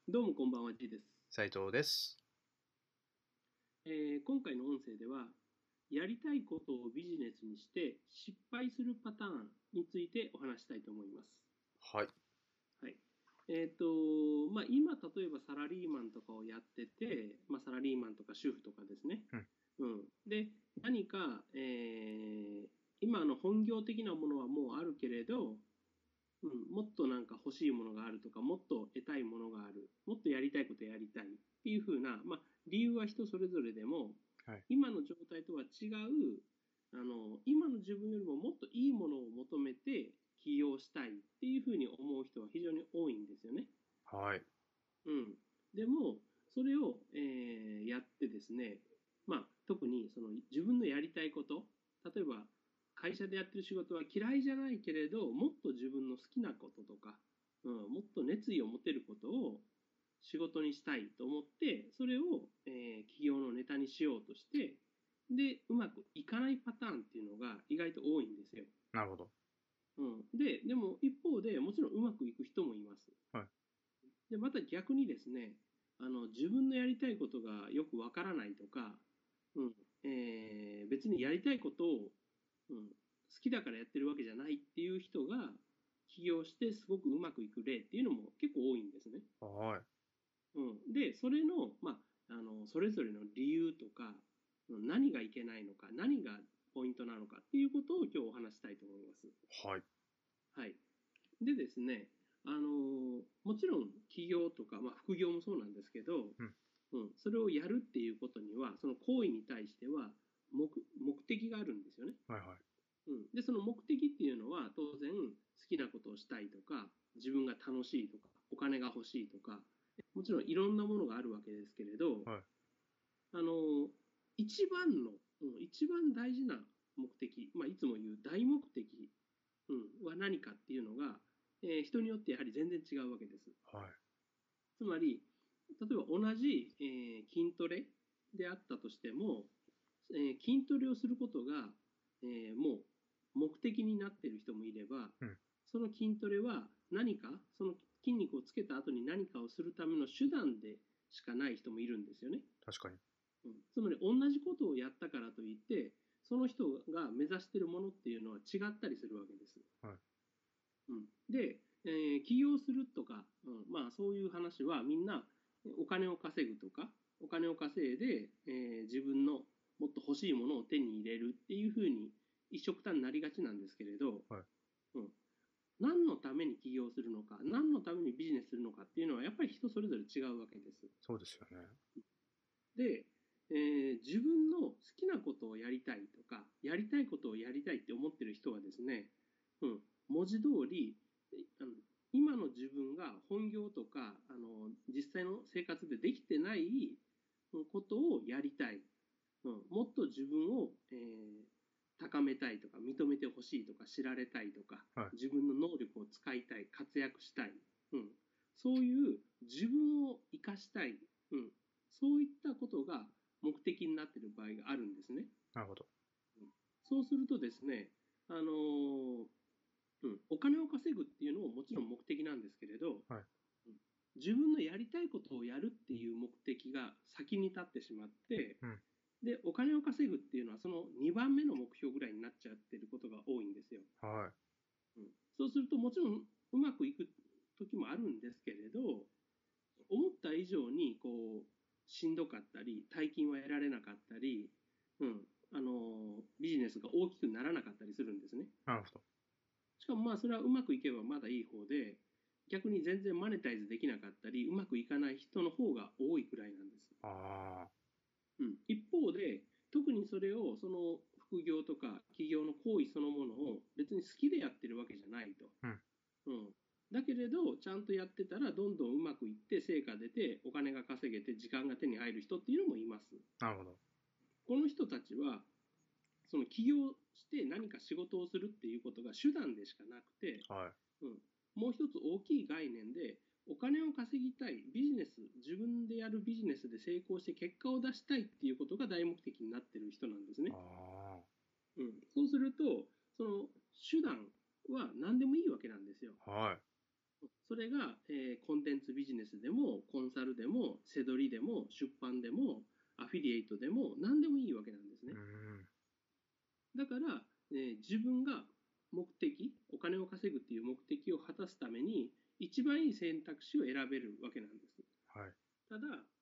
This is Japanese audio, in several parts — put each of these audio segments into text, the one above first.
どうもこんばんは、G です。 斉藤です。 今回の音声では、やりたいことをビジネスにして失敗するパターンについてお話したいと思います。 はい。 はい。今、例えばサラリーマンとかをやってて、サラリーマンとか主婦とかですね。 うん。 で、何か、今の本業的なものはもうあるけれど、もっとなんか欲しいものがあるとか、もっと得たいものがある、もっとやりたいことやりたいっていう風な、理由は人それぞれでも、 はい。 今の状態とは違う、今の自分よりももっといいものを求めて起業したいっていう風に思う人は非常に多いんですよね。 はい。 うん。でも、それを、やってですね、特にその自分のやりたいこと、例えば会社でやってる仕事は嫌いじゃないけれど、もっと自分の好きなこととか、もっと熱意を持てることを仕事にしたいと思って、それを、企業のネタにしようとして、で、うまくいかないパターンっていうのが意外と多いんですよ。 なるほど。 でも一方でもちろんうまくいく人もいます。 はい。 で、また逆にですね、自分のやりたいことがよくわからないとか、別にやりたいことを、好きだからやってるわけじゃないっていう人が起業してすごくうまくいく例っていうのも結構多いんですね。 はい。 で、それの、それぞれの理由とか、何がいけないのか、何がポイントなのかっていうことを今日お話したいと思います。 はい。 はい。でですね、もちろん起業とか、副業もそうなんですけど、 うん。 それをやるっていうことには、その行為に対しては目的があるんですよね。 はいはい。 で、その目的っていうのは当然好きなことをしたいとか、自分が楽しいとか、お金が欲しいとか、もちろんいろんなものがあるわけですけれど、 はい。 あの、一番大事な目的、いつも言う大目的、は何かっていうのが、人によってやはり全然違うわけです。 はい。 つまり、例えば同じ、筋トレであったとしても、筋トレをすることが、もう目的になっている人もいれば、 うん。 その筋トレは何か、その筋肉をつけた後に何かをするための手段でしかない人もいるんですよね。 確かに。 つまり同じことをやったからといってその人が目指しているものっていうのは違ったりするわけです。 はい。 で、起業するとか、そういう話はみんなお金を稼ぐとかお金を稼いで、自分のもっと欲しいものを手に入れるっていうふうに一緒くたになりがちなんですけれど、 はい。 うん、何のために起業するのか何のためにビジネスするのかっていうのはやっぱり人それぞれ違うわけです。 そうですよね。 で、自分の好きなことをやりたいとか、やりたいことをやりたいって思ってる人はですね、文字通り、あの今の自分が本業とか、実際の生活でできてないことをやりたい。もっと自分を、高めたいとか、認めてほしいとか、知られたいとか、 はい。 自分の能力を使いたい、活躍したい。そういう自分を生かしたい。そういったことが目的になっている場合があるんですね。 なるほど。 そうするとですね、あのーお金を稼ぐっていうのももちろん目的なんですけれど、 はい。 自分のやりたいことをやるっていう目的が先に立ってしまって、 うん。 で、お金を稼ぐっていうのはその2番目の目標ぐらいになっちゃってることが多いんですよ。 はそうするともちろんうまくいく時もあるんですけれど、思った以上にこうしんどかったり大金は得られなかったり、ビジネスが大きくならなかったりするんですね。 い。なるほど。 しかもそれはうまくいけばまだいい方で、逆に全然マネタイズできなかったりうまくいかない人の方が多いくらいなんです。 あ一方で特にそれをその副業とか企業の行為そのものを別に好きでやってるわけじゃないと。 あ。うん。 うん、だけれどちゃんとやってたらどんどんうまくいって成果出てお金が稼げて時間が手に入る人っていうのもいます。 なるほど。 この人たちはその起業して何か仕事をするっていうことが手段でしかなくて、 はうん、もう一つ大きい概念でお金を稼ぎたいビジネス自分でやるビジネスで成功して結果を出したいっていうことが大目的になってる人なんですい。 ね。 あそうするとその手段は何でもいいわけなんですよ。 あ。はい。 それが、コンテンツビジネスでもコンサルでもセドリでも出版でもアフィリエイトでも何でもいいわけなんですね。だから、自分が目的、お金を稼ぐっていう目的を果たすために一番いい選択肢を選べるわけなんです。 はい。 ただ、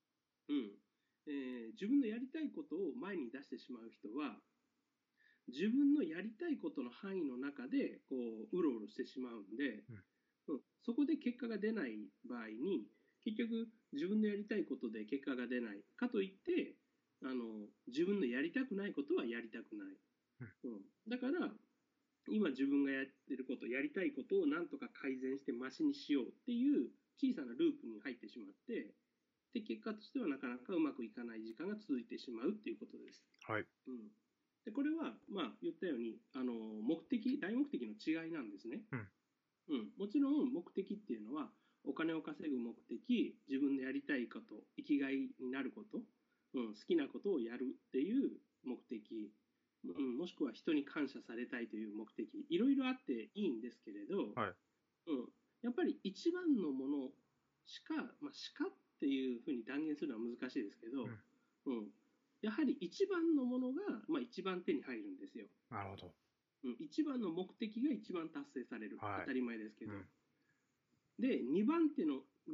自分のやりたいことを前に出してしまう人は自分のやりたいことの範囲の中でこうろうろしてしまうんで、そこで結果が出ない場合に結局自分のやりたいことで結果が出ないかといって自分のやりたくないことはやりたくない、だから今自分がやってることやりたいことをなんとか改善してマシにしようっていう小さなループに入ってしまってで結果としてはなかなかうまくいかない時間が続いてしまうっていうことです。 はい。 でこれはまあ言ったように大目的の違いなんですね。もちろん目的っていうのはお金を稼ぐ目的、自分のやりたいこと、生きがいになること、好きなことをやるっていう目的、もしくは人に感謝されたいという目的、いろいろあっていいんですけれど、 はい。 やっぱり一番のものしか、しかっていうふうに断言するのは難しいですけど、やはり一番のものが、一番手に入るんですよ。 なるほど。 一番の目的が一番達成される、 はい。 当たり前ですけど、で2番手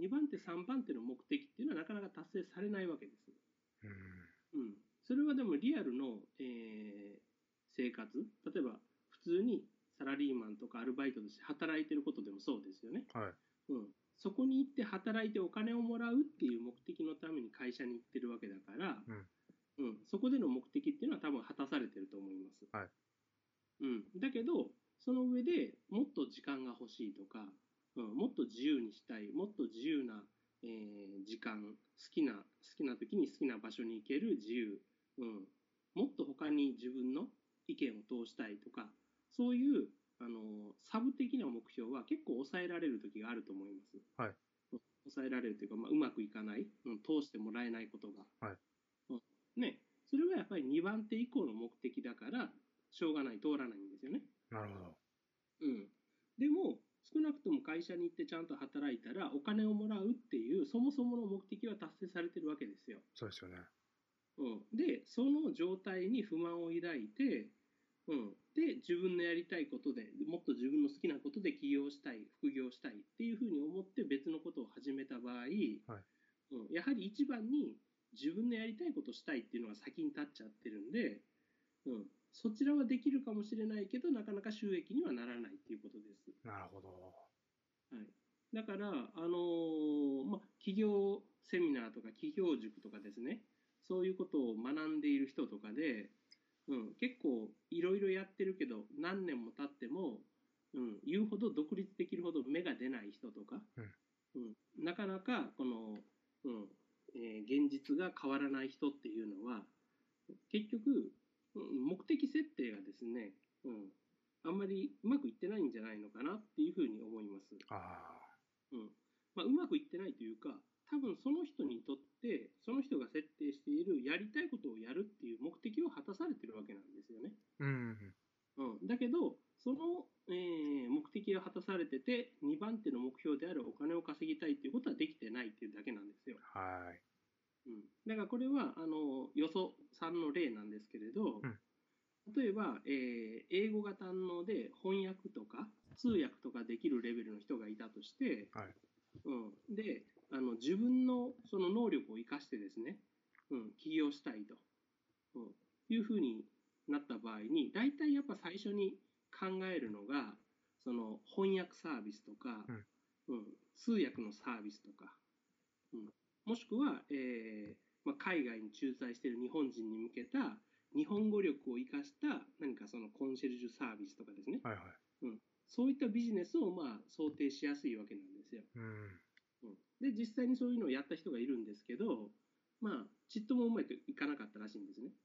3番手の目的っていうのはなかなか達成されないわけです。それはでもリアルの、生活、例えば普通にサラリーマンとかアルバイトとして働いてることでもそうですよね。 はい。 そこに行って働いてお金をもらうっていう目的のために会社に行ってるわけだから、そこでの目的っていうのは多分果たされてると思います。 はい。 だけどその上でもっと時間が欲しいとか、もっと自由にしたい、もっと自由な、時間、好きな時に好きな場所に行ける自由、もっと他に自分の意見を通したいとか、そういうサブ的な目標は結構抑えられる時があると思います。 はい。 抑えられるというか、うまくいかない、通してもらえないことが。 はい。 ね、それはやっぱり2番手以降の目的だからしょうがない、通らないんですよね。 なるほど。 でも少なくとも会社に行ってちゃんと働いたらお金をもらうっていうそもそもの目的は達成されてるわけですよ。 そうですよね。 でその状態に不満を抱いて、で自分のやりたいことでもっと自分の好きなことで起業したい、副業したいっていうふうに思って別のことを始めた場合、やはり一番に自分のやりたいことをしたいっていうのが先に立っちゃってるんで、そちらはできるかもしれないけどなかなか収益にはならないっていうことです。 なるほど。 はい、だから企業セミナーとか企業塾とかですね、そういうことを学んでいる人とかで、結構いろいろやってるけど何年も経っても、言うほど独立できるほど芽が出ない人とか、なかなかこの、現実が変わらない人っていうのは結局、目的設定がですね、あんまりうまくいってないんじゃないのかなっていうふうに思います。うまくいってないというか、多分その人にとってその人が設定しているやりたいことをやるっていう目的を果たされてるわけなんですよね。だけどその、目的が果たされてて2番手の目標であるお金を稼ぎたいっていうことはできてないっていうだけなんですよ。だからこれはよそさんの例なんですけれど、例えば、英語が堪能で翻訳とか通訳とかできるレベルの人がいたとして、で自分のその能力を生かしてですね、起業したいと、いうふうになった場合に大体やっぱ最初に考えるのがその翻訳サービスとか、通訳のサービスとか、もしくは、海外に駐在している日本人に向けた日本語力を生かした何かそのコンシェルジュサービスとかですね、そういったビジネスを想定しやすいわけなんですよ。で実際にそういうのをやった人がいるんですけど、ちっともうまくいかなかったらしいんですね。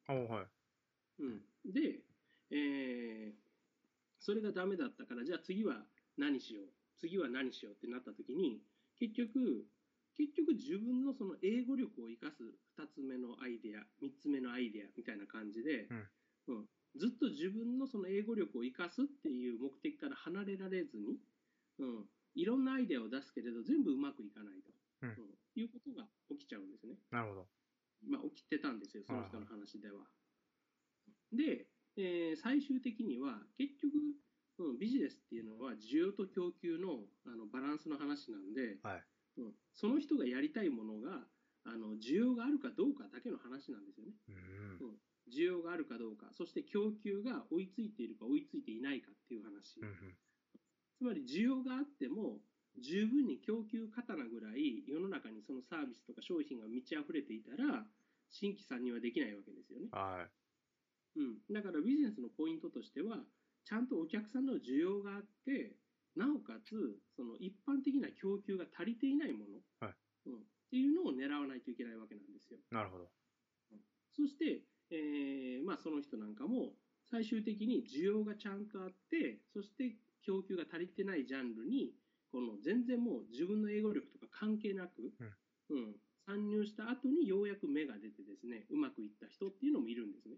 で、それがダメだったからじゃあ次は何しようってなった時に結局自分のその英語力を生かす2つ目のアイデア3つ目のアイデアみたいな感じで、ずっと自分のその英語力を生かすっていう目的から離れられずに、 いろんなアイデアを出すけれど全部うまくいかないと、 うんいうことが起きちゃうんですね。 なるほど。 起きてたんですよ、その人のはいはい。 話では。で、最終的には結局、ビジネスっていうのは需要と供給の、バランスの話なんで、 はい。 その人がやりたいものが需要があるかどうかだけの話なんですよね。 うん需要があるかどうか、そして供給が追いついているか追いついていないかっていう話。 うんつまり需要があっても十分に供給過多なぐらい世の中にそのサービスとか商品が満ち溢れていたら新規参入はできないわけですよね。 はい。 だからビジネスのポイントとしてはちゃんとお客さんの需要があってなおかつその一般的な供給が足りていないもの、 はいっていうのを狙わないといけないわけなんですよ。 なるほど。 そして、その人なんかも最終的に需要がちゃんとあってそして供給が足りてないジャンルにこの全然もう自分の英語力とか関係なく、参入した後にようやく芽が出てですねうまくいった人っていうのもいるんですね。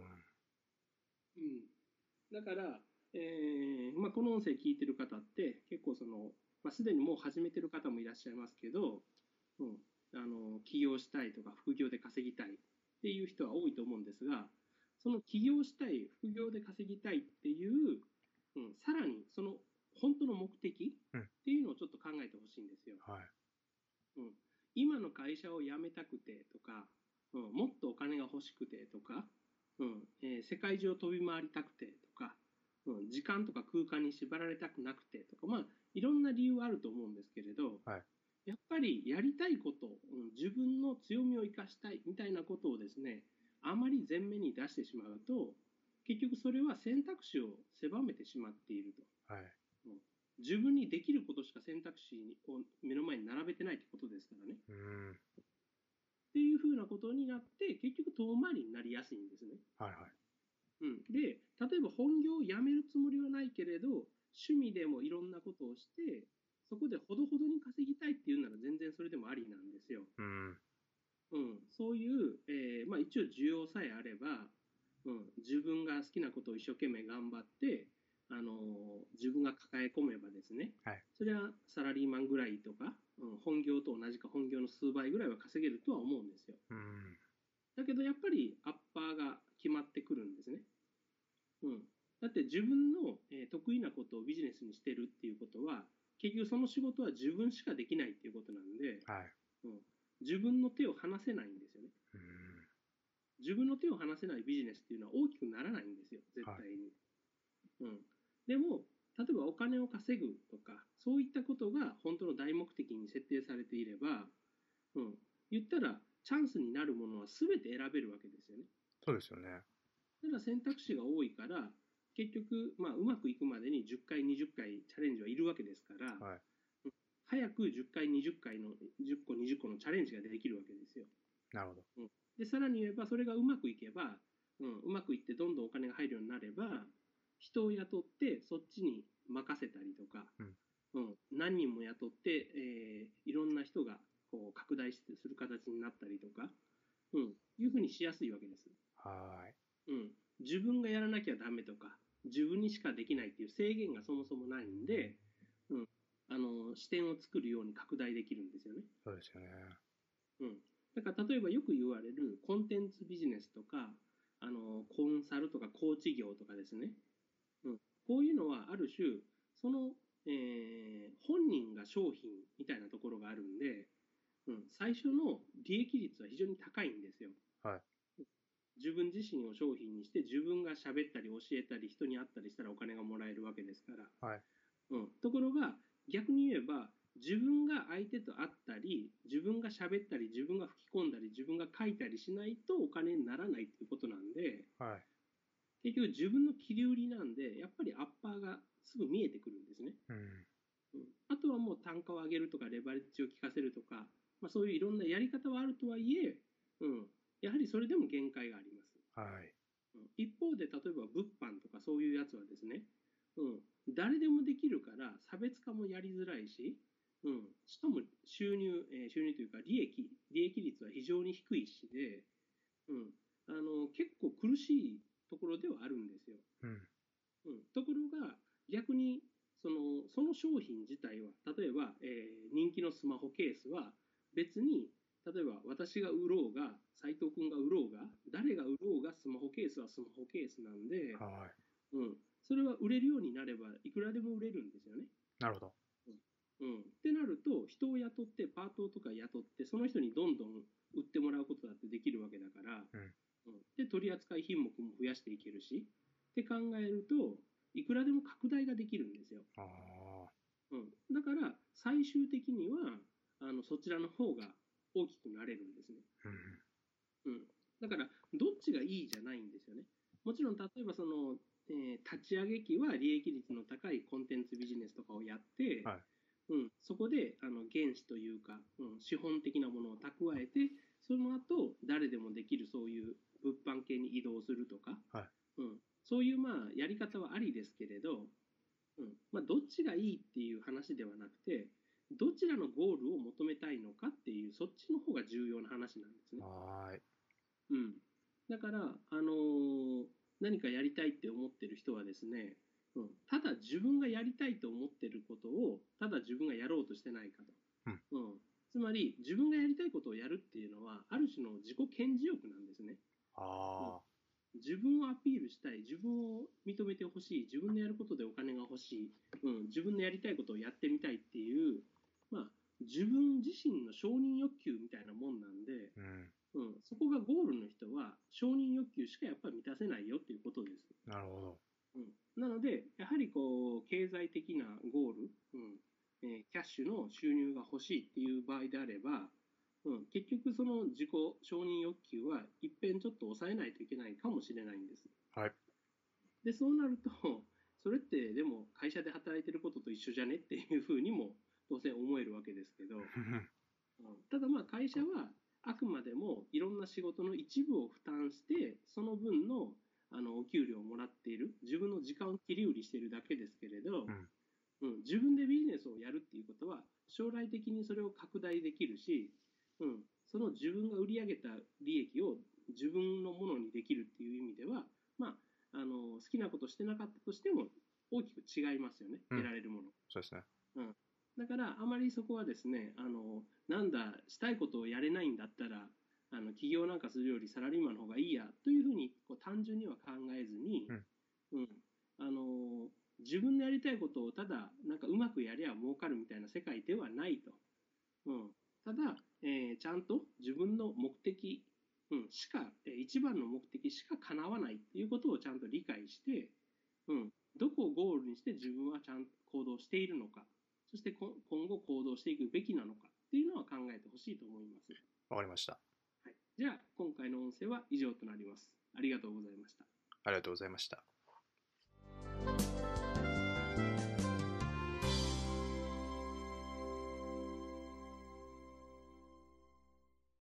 だから、この音声聞いてる方って結構すでにもう始めてる方もいらっしゃいますけど、起業したいとか副業で稼ぎたいっていう人は多いと思うんですが、その起業したい副業で稼ぎたいっていう、さらにその本当の目的っていうのをちょっと考えてほしいんですよ。 はい。 今の会社を辞めたくてとか、もっとお金が欲しくてとか、世界中を飛び回りたくてとか、時間とか空間に縛られたくなくてとか、いろんな理由はあると思うんですけれど、 はいやっぱりやりたいこと、自分の強みを生かしたいみたいなことをですね、あまり前面に出してしまうと、結局それは選択肢を狭めてしまっていると。 はい。 自分にできることしか選択肢を目の前に並べてないってことですからね。っていうふうなことになって結局遠回りになりやすいんですね。 はいはい。 で例えば本業を辞めるつもりはないけれど趣味でもいろんなことをしてそこでほどほどに稼ぎたいっていうなら全然それでもありなんですよ。そういう、一応需要さえあれば、自分が好きなことを一生懸命頑張って、自分が抱え込めばですね、 はい。 それはサラリーマンぐらいとか、本業と同じか本業の数倍ぐらいは稼げるとは思うんですよ。だけどやっぱりアッパーが決まってくるんですね。だって自分の得意なことをビジネスにしてるっていうことは結局その仕事は自分しかできないっていうことなんで、 はい。 自分の手を離せないんですよね。自分の手を離せないビジネスっていうのは大きくならないんですよ絶対に。でも例えばお金を稼ぐとかそういったことが本当の大目的に設定されていれば、言ったらチャンスになるものは全て選べるわけですよね。 そうですよね。 ただ選択肢が多いから結局、うまくいくまでに10回20回チャレンジはいるわけですから、 はい。 早く10回20回の10個20個のチャレンジができるわけですよ。 なるほど。 でさらに言えばそれがうまくいけば、うまくいってどんどんお金が入るようになれば人を雇ってそっちに任せたりとか、何人も雇って、いろんな人がこう拡大する形になったりとか、いうふうにしやすいわけです。 はい。 自分がやらなきゃダメとか自分にしかできないっていう制限がそもそもないんで、視点を作るように拡大できるんですよね。 そうですよね。 だから例えばよく言われるコンテンツビジネスとかコンサルとかコーチ業とかですね、こういうのはある種その、本人が商品みたいなところがあるんで、最初の利益率は非常に高いんですよ。 はい。 自分自身を商品にして自分が喋ったり教えたり人に会ったりしたらお金がもらえるわけですから、 はい。 ところが逆に言えば自分が相手と会ったり自分が喋ったり自分が吹き込んだり自分が書いたりしないとお金にならないっていうことなんで、 はい。 結局自分の切り売りなんでやっぱりアッパーがすぐ見えてくるんですね。あとはもう単価を上げるとかレバレッジを効かせるとか、そういういろんなやり方はあるとはいえ、やはりそれでも限界があります。 はい。 一方で例えば物販とかそういうやつはですね、誰でもできるから差別化もやりづらいし、しかも収入というか利益率は非常に低いしで、結構苦しいところではあるんですよ。ところが逆にその商品自体は、例えば、人気のスマホケースは別に、例えば私が売ろうが、斉藤君が売ろうが、誰が売ろうがスマホケースはスマホケースなんで、 はい。 それは売れるようになればいくらでも売れるんですよね。 なるほど。 ってなると、人を雇って、パートとか雇って、その人にどんどん売ってもらうことだってできるわけだから、で、取扱品目も増やしていけるし、って考えると、いくらでも拡大ができるんですよ。だから、最終的には、そちらの方が大きくなれるんですね。だから、どっちがいいじゃないんですよね。もちろん、例えば立ち上げ期は利益率の高いコンテンツビジネスとかをやって、そこで原資というか、資本的なものを蓄えて、その後誰でもできるそういう物販系に移動するとか、そういうやり方はありですけれど、どっちがいいっていう話ではなくて、どちらのゴールを求めたいのかっていう、そっちの方が重要な話なんですね。だから、何かやりたいって思ってる人はですね、ただ自分がやりたいと思ってることをただ自分がやろうとしてないかと、つまり自分がやりたいことをやるっていうのはある種の自己顕示欲なんですね。自分をアピールしたい、自分を認めてほしい、自分のやることでお金が欲しい、自分のやりたいことをやってみたいっていう、自分自身の承認欲求みたいなもんなんで、そこがゴールの人は承認欲求しかやっぱり満たせないよっていうことです。 なるほど。 なので、やはり経済的なゴール、キャッシュの収入が欲しいっていう場合であれば、結局その自己承認欲求は一遍ちょっと抑えないといけないかもしれないんです。で、そうなると、それってでも会社で働いてることと一緒じゃねっていうふうにも当然思えるわけですけど、ただ会社はあくまでもいろんな仕事の一部を負担して、その分のお給料をもらっている、自分の時間を切り売りしているだけですけれど、自分でビジネスをやるっていうことは将来的にそれを拡大できるし、その自分が売り上げた利益を自分のものにできるっていう意味では、好きなことしてなかったとしても大きく違いますよね、得られるもの。 そうですね。 だからあまりそこはですね、なんだしたいことをやれないんだったら起業なんかするよりサラリーマンの方がいいやというふうに単純には考えずに、自分のやりたいことをただなんかうまくやりゃ儲かるみたいな世界ではないと。ただ、ちゃんと自分の目的、しか、一番の目的しか叶わないっていうことをちゃんと理解して、どこをゴールにして自分はちゃんと行動しているのか、そして今後行動していくべきなのかっていうのは考えてほしいと思います。 わかりました。 じゃあ今回の音声は以上となります。ありがとうございました。 ありがとうございました。